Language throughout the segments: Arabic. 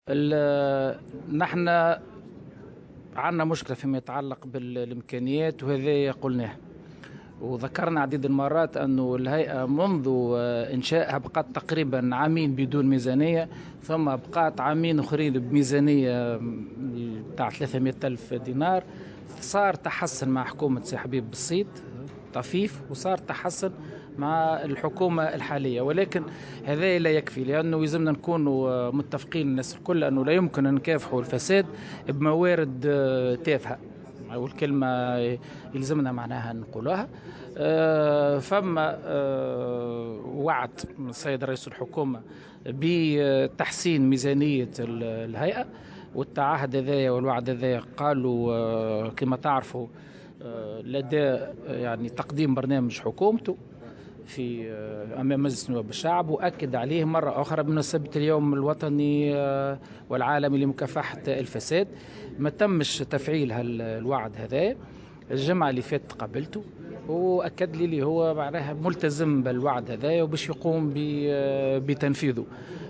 نحن عندنا مشكلة فيما يتعلق بالإمكانيات، وهذا قلناه وذكرنا عديد المرات أنه الهيئة منذ إنشائها بقات تقريبا عامين بدون ميزانية، ثم بقات عامين أخرين بميزانية بتاع 300 ألف دينار. صار تحسن مع حكومة سي حبيب بالصيد طفيف، وصار تحسن مع الحكومة الحالية، ولكن هذا لا يكفي، لأنه يلزمنا نكون متفقين الناس الكل أنه لا يمكن أن نكافحوا الفساد بموارد تافهة، أو الكلمة يلزمنا معناها نقولها. فما وعد من السيد رئيس الحكومة بتحسين ميزانية الهيئة، والتعهد هذايا والوعد هذايا قالوا كما تعرفوا لدى يعني تقديم برنامج حكومته في أمام مجلس نواب الشعب، وأكد عليه مرة أخرى بمناسبة اليوم الوطني والعالمي لمكافحة الفساد. ما تمش تفعيل الوعد هذا. الجمعة اللي فاتت قابلته وأكد لي اللي هو معناها ملتزم بالوعد هذا وباش يقوم بتنفيذه.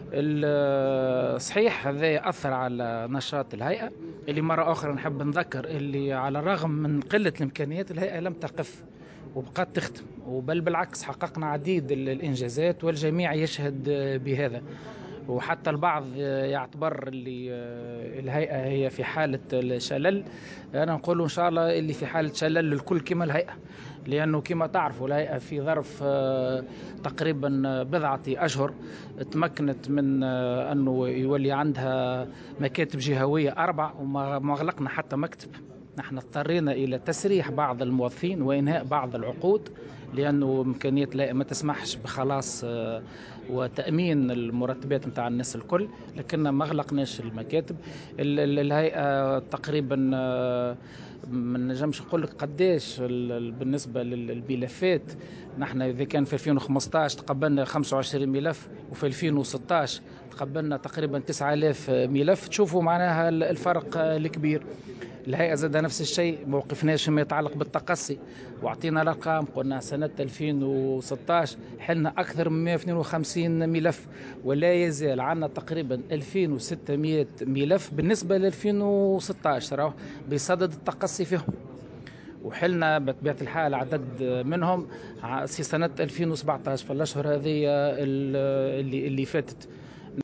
صحيح هذا يأثر على نشاط الهيئة، اللي مرة أخرى نحب نذكر اللي على الرغم من قلة الإمكانيات الهيئة لم تقف وبقات تختم، وبل بالعكس حققنا عديد الإنجازات والجميع يشهد بهذا. وحتى البعض يعتبر اللي الهيئة هي في حالة الشلل. أنا نقول إن شاء الله اللي في حالة شلل الكل كما الهيئة، لأنه كما تعرفوا الهيئة في ظرف تقريبا بضعة أشهر تمكنت من أنه يولي عندها مكاتب جهوية 4 وما غلقنا حتى مكتب. نحن اضطرينا إلى تسريح بعض الموظفين وإنهاء بعض العقود، لأنه إمكانيات الهيئة ما تسمحش بخلاص وتأمين المرتبات نتاع الناس الكل، لكن ما غلقناش المكاتب. الهيئة تقريبا ما نجمش نقول لك قداش بالنسبة للملفات. نحن إذا كان في 2015 تقبلنا 25 ملف، وفي 2016 تقبلنا تقريبا 9000 ملف. تشوفوا معناها الفرق الكبير. الهيئة زاد نفس الشيء، ما وقفناش فيما يتعلق بالتقصي، واعطينا الارقام. قلنا سنة 2016 حلنا اكثر من 152 ملف، ولا يزال عندنا تقريبا 2600 ملف بالنسبة ل 2016 بصدد التقصي فيهم، وحلنا بطبيعة الحال عدد منهم في سنة 2017 في الأشهر هذه اللي فاتت.